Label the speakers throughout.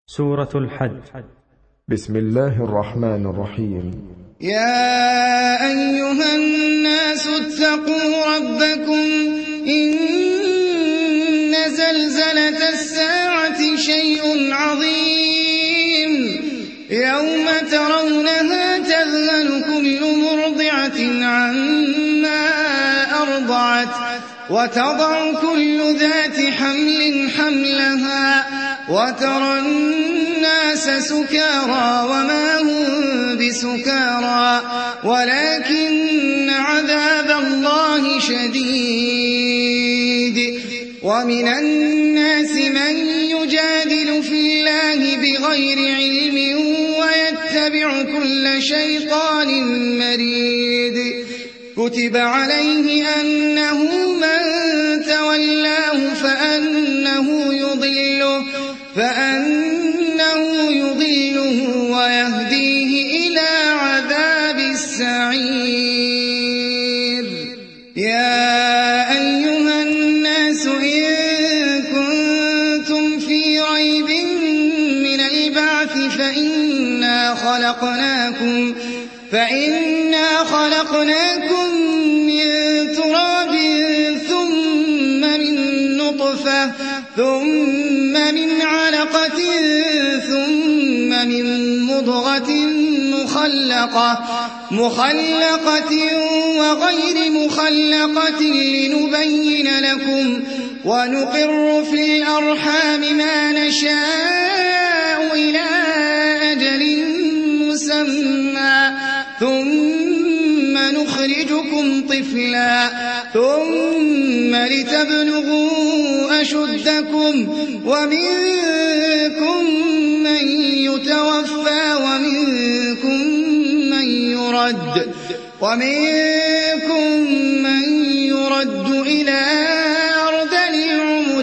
Speaker 1: سورة الحج.
Speaker 2: بسم الله الرحمن الرحيم.
Speaker 3: يا أيها الناس اتقوا ربكم إن زلزلة الساعة شيء عظيم يوم ترونها تذهل كل مرضعة عما أرضعت وتضع كل ذات حمل حملها وترى الناس سكارى وما هم بسكارى ولكن عذاب الله شديد. ومن الناس من يجادل في الله بغير علم ويتبع كل شيطان مريد. كتب عليه أنه من تولاه فأنه يضله ويهديه إلى عذاب السعير. يا أيها الناس إن كنتم في ريب من البعث فإنا خلقناكم من تراب ثم من نطفة ثم من علقة ثم من مضغة مخلقة وغير مخلقة لنبين لكم ونقر في الأرحام ما نشاء إلى أجل مسمى ثم نخرجكم طفلا ثم لتبلغوا أشدكم ومنكم من يتوفى ومنكم من يرد إلى أرذل العمر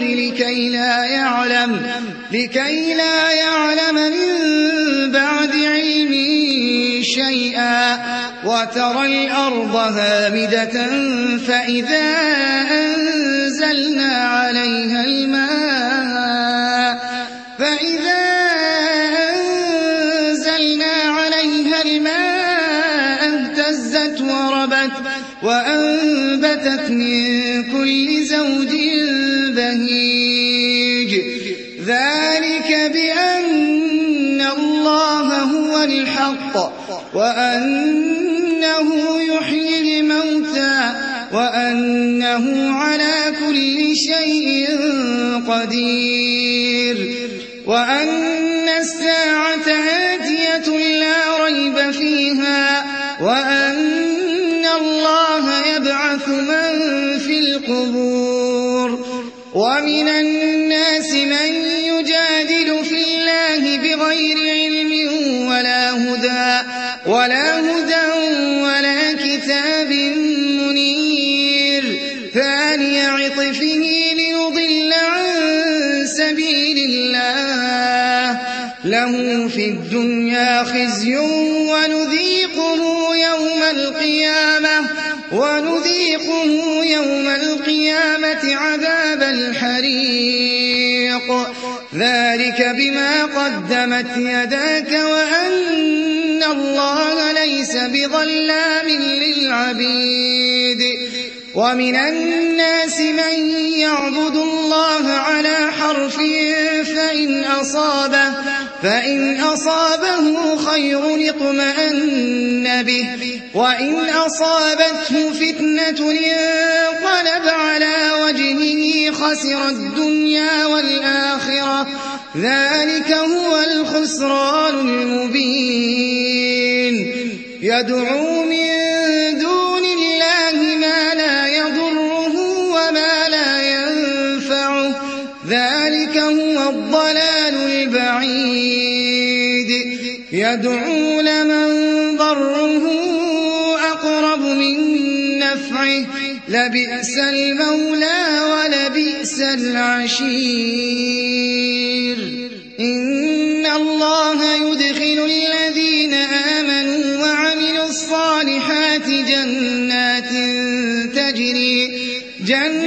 Speaker 3: لكي لا يعلم من بعد علم شيئا. وترى الأرض هامدة فإذا أنزلنا عليها الماء اهتزت وربت وأنبتت من كل زوج بهيج. ذلك بأن الله هو الحق وأنه يحيي الموتى وأنه على كل شيء قدير وأن الساعة آتية لا ريب فيها وأن الله يبعث من في القبور. ومن الناس من يجادل في الله بغير علم ولا هدى ولا كتاب منير. ثاني عطفه ليضل عن سبيل الله له في الدنيا خزي ونذيقه يوم القيامة عذاب الحريق. ذلك بما قدمت يداك وأن الله ليس بظلام للعبيد. ومن الناس من يعبد الله على حرف فإن أصابه خير اطمأن به وإن أصابته فتنة انقلب على وجهه خسر الدنيا والآخرة. ذلك هو الخسران المبين. يدعو من دون الله ما لا يضره وما لا ينفعه ذلك هو الضلال البعيد. يدعو لمن ضره أقرب من نفعه لبئس المولى ولبئس العشير. إن الله يدخل الذين آمنوا وعملوا الصالحات جنات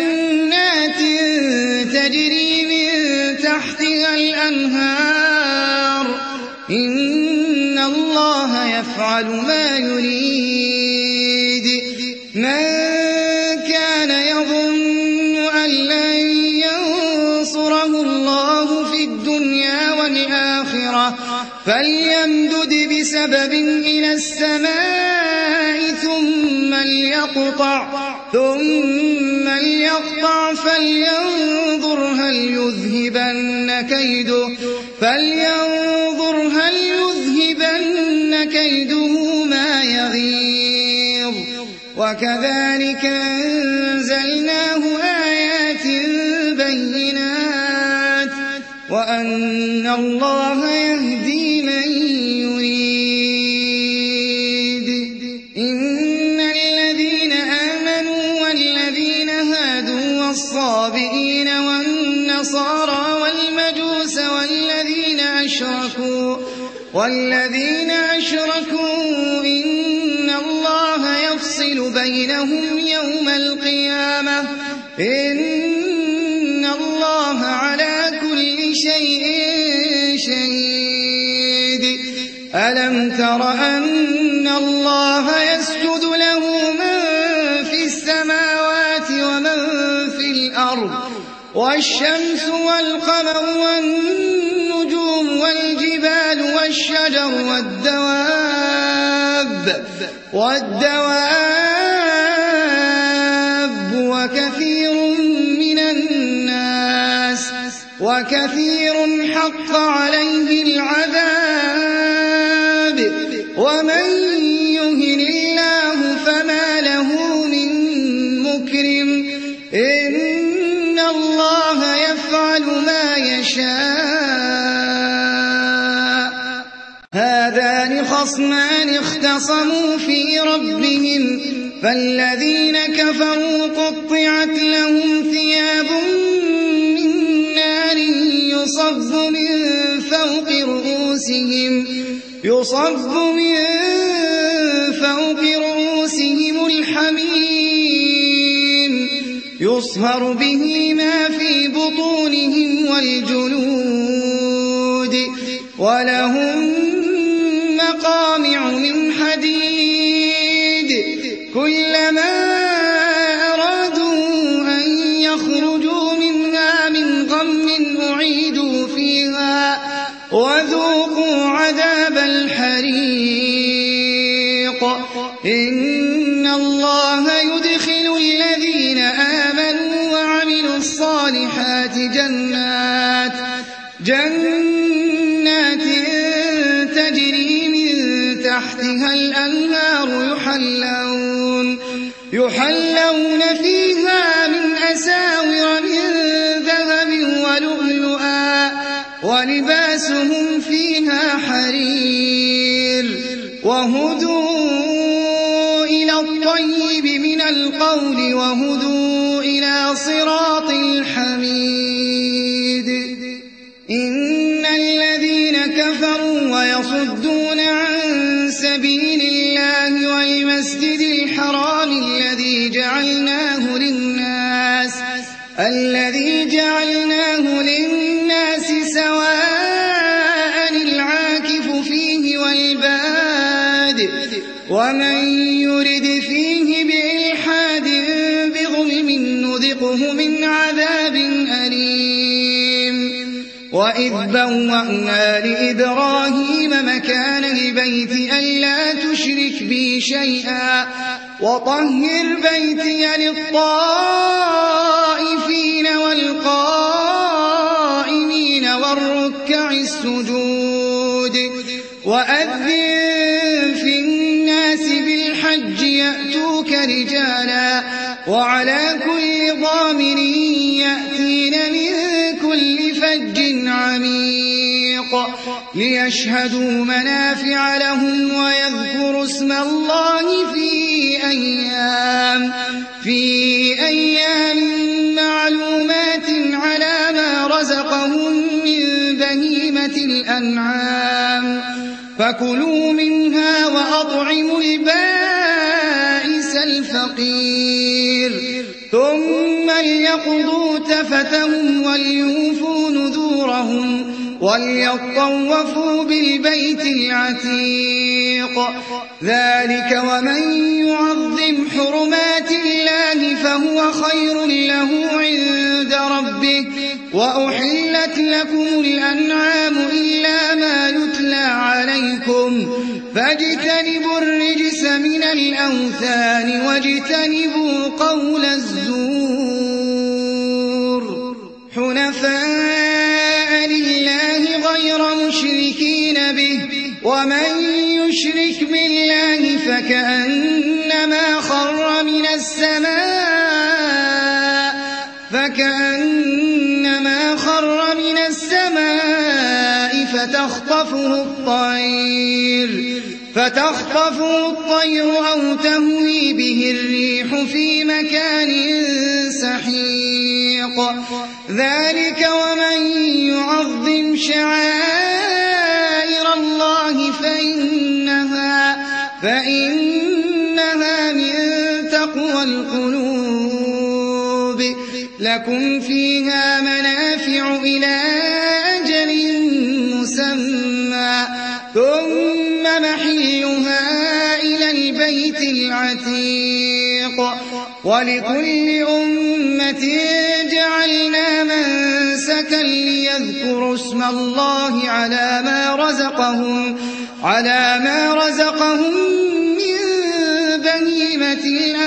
Speaker 3: تجري من تحتها الأنهار الله يفعل ما يريد من كان يظن أن لن ينصره الله في الدنيا والآخرة فليمدد بسبب إلى السماء ثم ليقطع فلينظر هل يذهبن كيده ما يغيظ وكذلك أنزلناه آيات بينات وأن الله يهدي من يريد إن الذين آمنوا والذين هادوا والصابئين والنصارى والمجوس والذين أشركوا إن الله يفصل بينهم يوم القيامة إن الله على كل شيء شهيد ألم تر أن الله يسجد له من في السماوات ومن في الأرض والشمس والقمر والنجوم والجبال والشجر والدواب وكثير حق عليه العذاب ومن يهن الله فما له من مكرم إن الله يفعل ما يشاء هذان خصمان اختصموا في ربهم فالذين كفروا قطعت لهم ثياب من نار يصب من فوق رؤوسهم الحميم يصهر به ما في بطونهم والجلود ولهم مقامع من حديد كلما أرادوا أن يخرجوا منها من غم أعيدوا فيها وذوقوا عذاب الحريق إن الله يدخل الذين آمنوا وعملوا الصالحات جنات تجري من تحتها الأنهار يحلون فيها من أساور من ذهب ولؤلؤا ولباسهم فيها حرير وهدوا إلى الطيب من القول وهدوا إلى صراط الحميد إن الذين كفروا ويصدون عن سبيل الله والمسجد الحرام الذي جعلناه للناس سواء العاكف فيه والباد ومن يرد فيه بإلحاد بظلم نذقه من عذاب أليم وإذ بوأنا لإبراهيم مكان البيت ألا تشرك بي شيئا وطهر بيتي للطائفين والقائمين والركع السجود وأذن في الناس بالحج يأتوك رجالا وعلى كل ضامر يأتين من كل فج عميق ليشهدوا منافع لهم ويذكروا اسم الله في أيام معلومات على ما رزقهم من بهيمة الأنعام فكلوا منها وأطعموا البائس الفقير ثم ليقضوا تفثهم وليوفوا نذورهم وليطوفوا بالبيت العتيق. ذلك ومن يعظم حرمات الله فهو خير له عند ربه. وأحلت لكم الأنعام إلا ما يتلى عليكم فاجتنبوا الرجس من الأوثان واجتنبوا قول الزور حنفاء لله غير مشركين به. ومن يشرك بالله فكأنما خر من السماء فتخطفه الطير أو تهوي به الريح في مكان سحيق. ذلك ومن يعظم شعائر الله فإنها من تقوى القلوب. لكم فيها منافع إلى أجل مسمى ثم محلها إلى البيت العتيق. ولكل أمة جعلنا منسكا ليذكروا اسم الله على ما رزقهم من بهيمة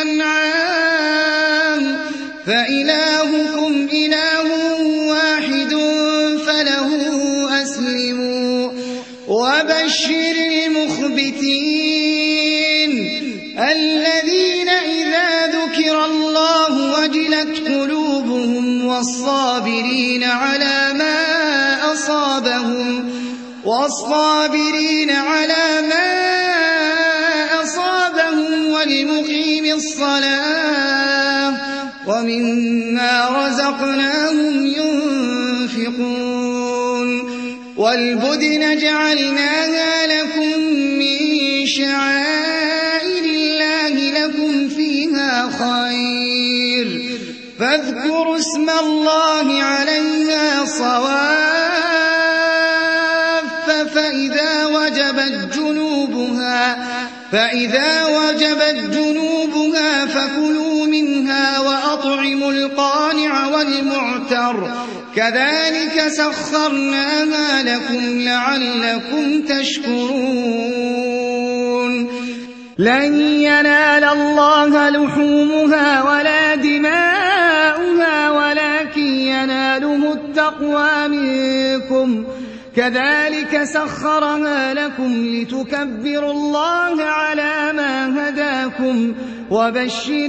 Speaker 3: الأنعام فإلهكم إله واحد فله أسلموا. وبشر المخبتين الذين إذا ذكر الله وجلت قلوبهم والصابرين على ما أصابهم والمقيم الصلاة ومما رزقناهم ينفقون. والبدن جعلناها لكم من شعائر الله لكم فيها خير فاذكروا اسم الله عليها صواف. فإذا وجبت جنوبها فكلوا منها وأطعموا القانع والمعتر كذلك سخرناها لكم لعلكم تشكرون. لن ينال الله لحومها ولا دماؤها ولكن يناله التقوى منكم كذلك سخرها لكم لتكبروا الله على ما هداكم وبشر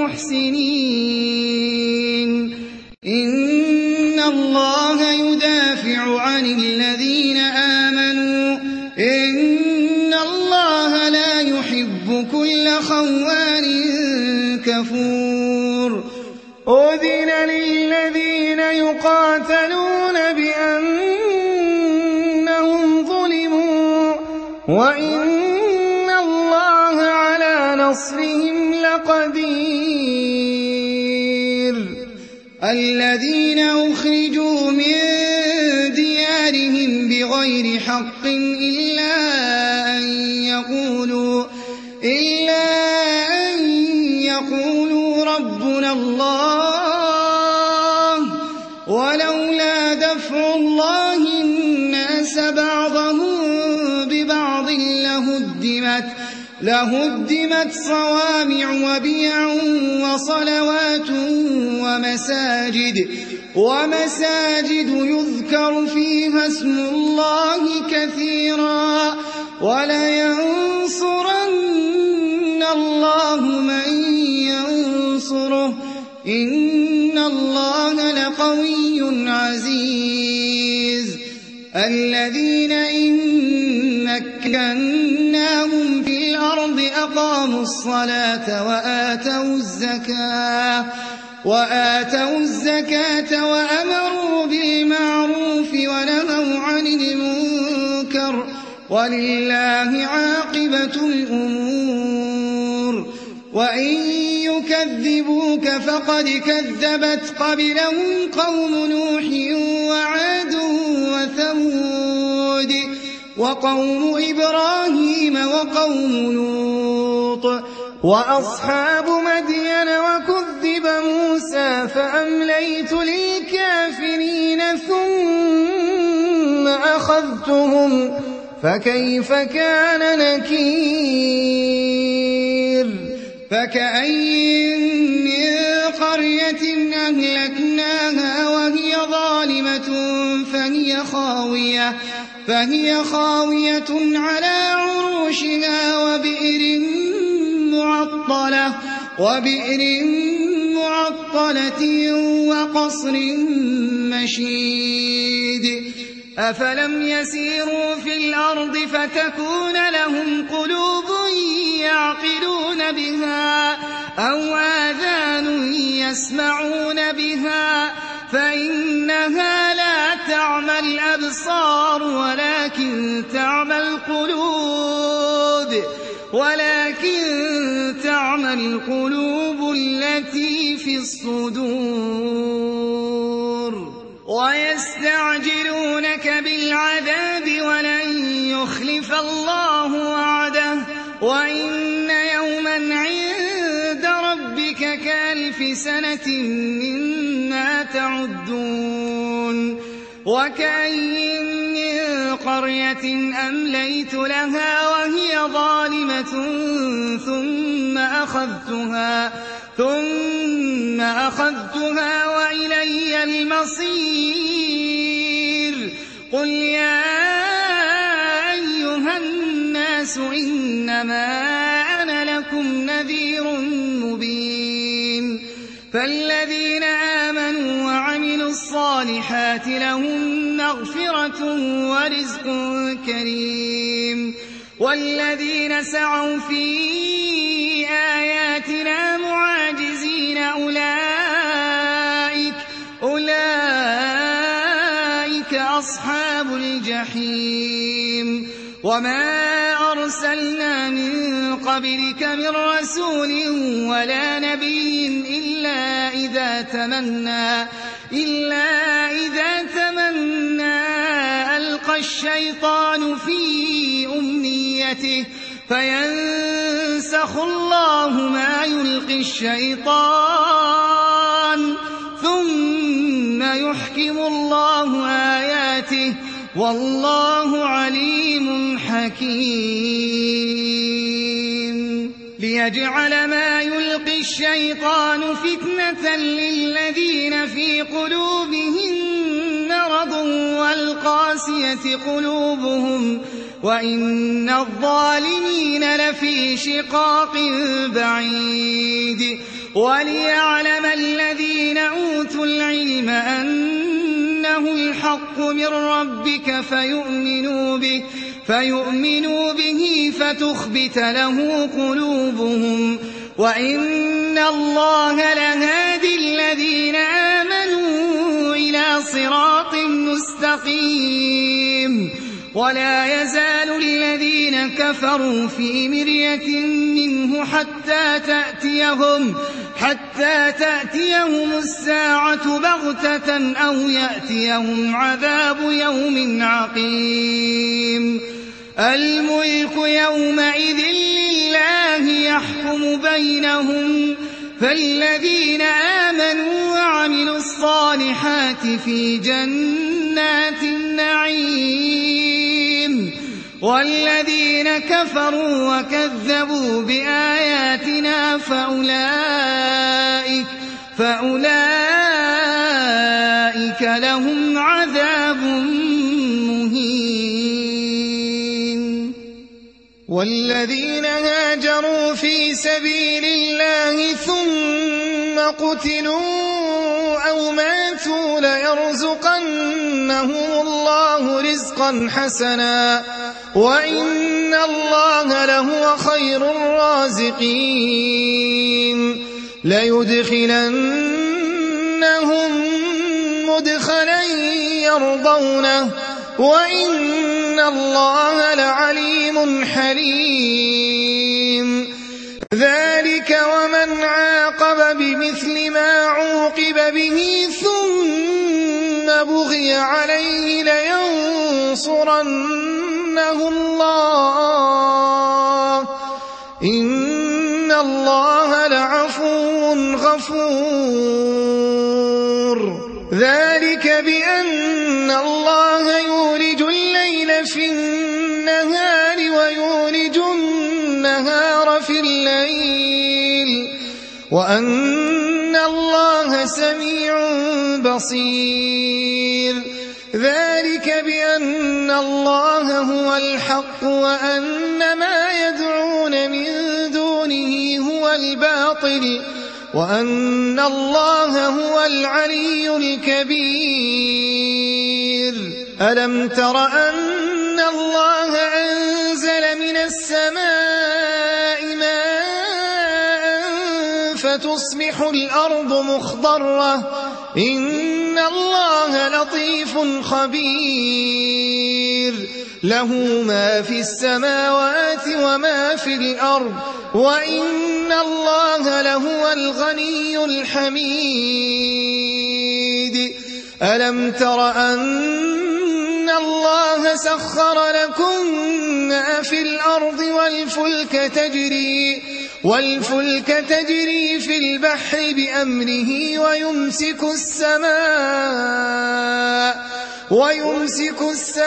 Speaker 3: المحسنين. إن الله يدافع عن الذين آمنوا إن الله لا يحب كل خوان كفور. أذن للذين يقاتلون بأنهم ظلموا وإن الله على نصرهم لقدير. الذين أخرجوا من ديارهم بغير حق إلا أن يقولوا ربنا الله ولولا دفع الله الناس بعضهم ببعض لهدمت صوامع وبيع وصلوات ومساجد يذكر فيها اسم الله كثيرا ولينصرن الله من ينصره إن الله لقوي عزيز. الذين إن مكناهم في الأرض أقاموا الصلاة وآتوا الزكاة وأمروا بالمعروف ونهوا عن المنكر ولله عاقبة الأمور. وإن يكذبوك فقد كذبت قبلهم قوم نوح وعاد وثمود ثمود وقوم إبراهيم وقوم لوط وأصحاب مدين وكذب موسى فأمليت للكافرين ثم أخذتهم فكيف كان نكير فكأين من قرية أهلكناها وهي ظالمة فهي خاوية على عروشها وبئر معطلة وقصر مشيد أفلم يسيروا في الأرض فتكون لهم قلوب يعقلون بها أو آذان يسمعون بها فإنها لا تعمى الأبصار ولكن تعمى القلوب التي في الصدور ويستعجلونك بالعذاب ولن يخلف الله وعده وإن يوما عند ربك كألف سنة مما تعدون وكأين من قرية أمليت لها وهي ظالمة ثم أخذتها وإلي المصير قل يا أيها الناس إنما أنا لكم نذير مبين فالذين آمنوا وعملوا الصالحات لهم مغفرة ورزق كريم والذين سعوا في آياتنا معاجزين أولئك أصحاب الجحيم وما أرسلنا من قبلك من رسول ولا نبي إلا إذا تمنى ألقى الشيطان في أمنيته فينسخ الله ما يلقي الشيطان ثم يحكم الله آياته والله عليم حكيم ليجعل ما يلقي الشيطان فتنة للذين في قلوبهم مرض والقاسية قلوبهم وإن الظالمين لفي شقاق بعيد وليعلم الذين أوتوا العلم أنه الحق من ربك فيؤمنوا به فتخبت له قلوبهم وإن الله لهادي الذين آمنوا إلى صراط مستقيم ولا يزال الذين كفروا في مرية منه حتى تأتيهم الساعة بغتة أو يأتيهم عذاب يوم عقيم الملك يومئذ لله يحكم بينهم فالذين آمنوا وعملوا الصالحات في جنات النعيم والذين كفروا وكذبوا بآياتنا فأولئك لهم عذاب مهين والذين هاجروا في سبيل الله ثم قتلوا أو ماتوا ليرزقنهم الله رزقا حسنا وإن الله لهو خير الرازقين ليدخلنهم مدخلا يرضونه وإن الله لعليم حليم ذلك ومن عاقب بمثل ما عوقب به ثم بغي عليه لينصرنه الله إن الله لعفو غفور ذلك بأن الله يولج الليل في النهار ويولج النهار في الليل وأن الله سميع بصير ذلك بأن الله هو الحق وأن ما يدعون من دونه هو الباطل وأن الله هو العلي الكبير ألم تر أن الله أنزل من السماء ماء فتصبح الأرض مخضرة إن الله لطيف خبير له ما في السماوات وما في الأرض وإن الله لهو الغني الحميد ألم تر أن الله سخر لكم ما في الأرض والفلك تجري في البحر بأمره ويمسك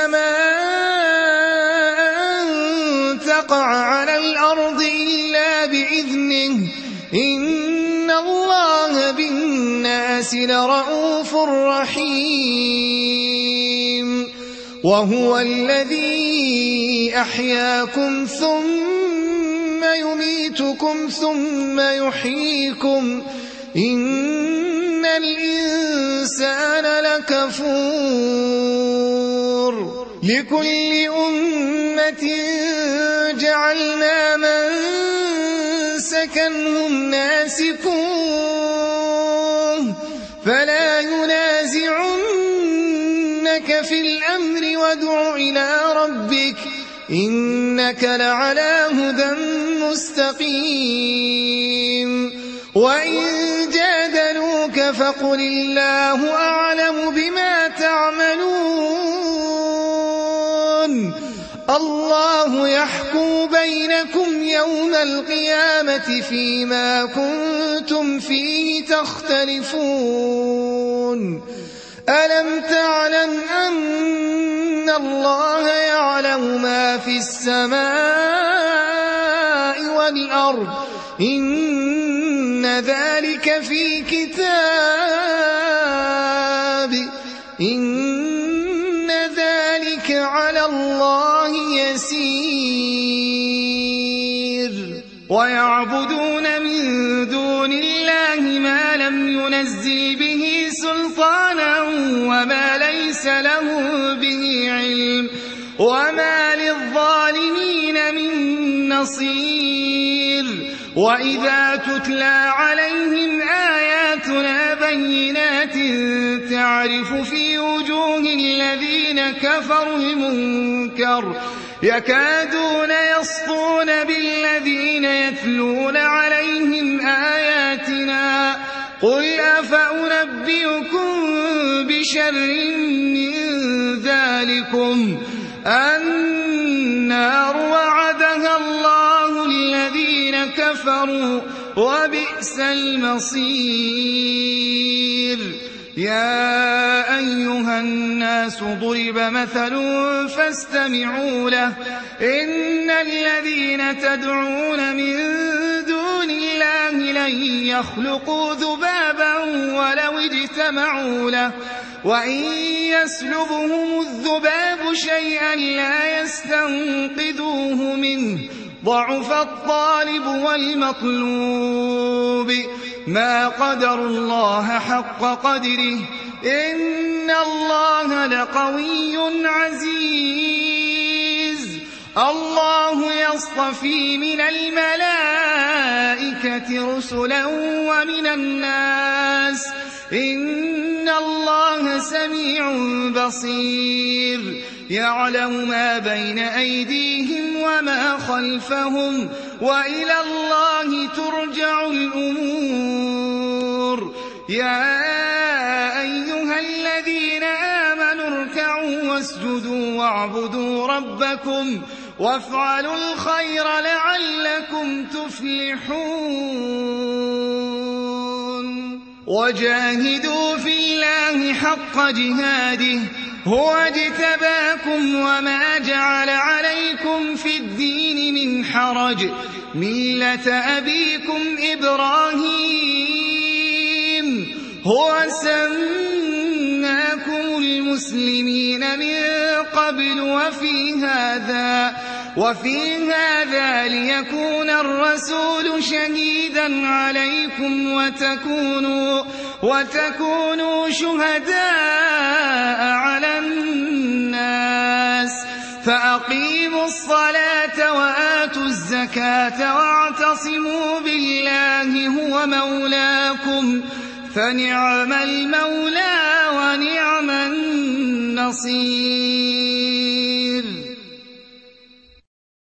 Speaker 3: السماء أن تقع على الأرض إلا بإذنه إن الله بالناس لرءوف رحيم وهو الذي أحياكم ثم يميتكم ثم يحييكم إن الإنسان لكفور لكل أمة جعلنا منسكا هم ناسكوه فلا ينازعنك في الأمر وادع إلى ربك إنك لعلى هدى مستقيم وإن جادلوك فقل الله أعلم بما تعملون الله يحكم بينكم يوم القيامة فيما كنتم فيه تختلفون ألم تعلم أن الله يعلم ما في السماء والأرض إن ذلك في كتاب إن ذلك على الله يسير ويعبدون من دون الله ما لم ينزل به سلطانا وما ليس له به علم وما للظالمين من نصير وإذا تتلى عليهم آياتنا بينات تعرف في وجوه الذين كفروا المنكر يكادون يسطون بالذين يتلون عليهم آياتنا قل أفأنبئكم بشر من ذلكم النار وعدها الله الذين كفروا وبئس المصير يا أيها الناس ضرب مثل فاستمعوا له إن الذين تدعون من دون الله لن يخلقوا ذبابا ولو اجتمعوا له وإن يسلبهم الذباب شيئا لا يستنقذوه منه ضعف الطالب والمطلوب ما قدر الله حق قدره إن الله لقوي عزيز الله يصطفي من الملائكة رسلا ومن الناس إن الله سميع بصير يعلم ما بين أيديهم وما خلفهم وإلى الله ترجع الأمور يا أيها الذين آمنوا اركعوا واسجدوا واعبدوا ربكم وافعلوا الخير لعلكم تفلحون وجاهدوا في الله حق جهاده هو اجتباكم وما جعل عليكم في الدين من حرج ملة أبيكم إبراهيم هو سماكم المسلمين من قبل وفي هذا ليكون الرسول شهيدا عليكم وتكونوا شهداء على الناس فأقيموا الصلاة وآتوا الزكاة واعتصموا بالله هو مولاكم فنعم المولى ونعم النصير